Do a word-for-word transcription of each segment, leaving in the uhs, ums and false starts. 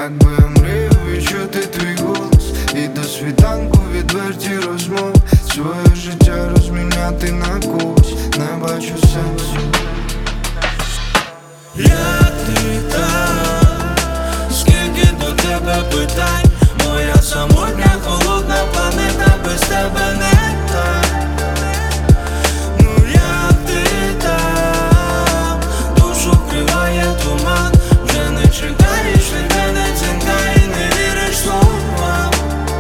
Якби я мріяв відчути твій голос, і до світанку відверті розмови, своє життя розміняти на когось, не бачу сенсу. Як ти там? Скільки до тебе питань? Моя самотня холодна планета без тебе не так. Ну як ти там? Душу вкриває туман. Вже не чекаєш від мене дзвінка і не віриш словам.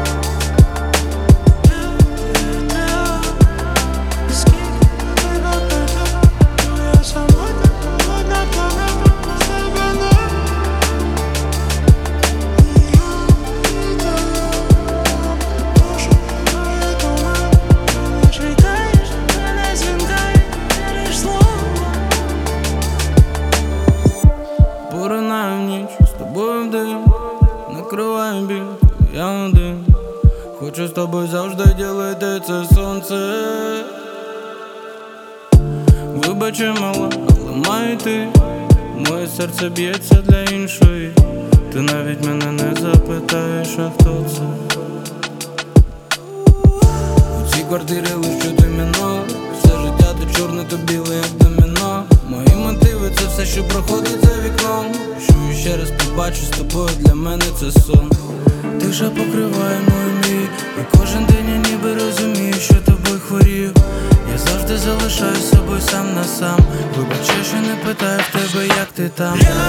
Скільки до тебе питань? Моя самотня холодна планета без тебе не так. Поринаю в ніч, з тобою в дим, накриваю біль, я один. Хочу з тобою завжди ділити це сонце. Вибачи, мала, але маю йти. Моє серце б'ється для іншої. Ти навіть мене не запитаєш, а хто це. У цій квартирі лише доміно. Все життя то чорне, то біле, як доміно. Мої мотиви це все, що проходить за вікном. Що ще раз побачу з тобою, для мене це сон. Тиша покриває мою мрію, і кожен день я ніби розумію, що тобою хворію. Я завжди залишаю з собою сам на сам. Вибачай, що не питаю в тебе, як ти там.